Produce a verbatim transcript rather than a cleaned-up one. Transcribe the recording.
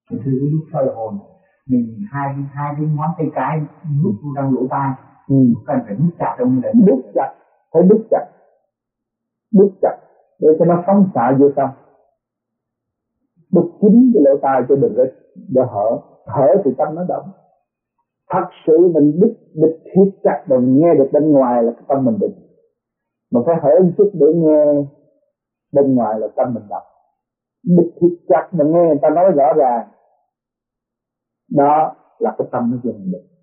Thưa quý lúc soi hồn, mình hai hai cái ngón tay cái nút trong lỗ tai, ừ. cần phải nút chặt trong này. Nút chặt, phải nút chặt, nút chặt để cho nó phóng xạ vô tâm. Nút kín cái lỗ tai cho đừng có để hở, hở thì tâm nó động. Thật sự mình đứt đứt thiết chặt rồi nghe được bên ngoài là cái tâm mình định, mà phải hở một chút để nghe bên ngoài là tâm mình động. Đứt thiết chặt mà nghe người ta nói rõ ràng, đó là cái tâm nó dừng định.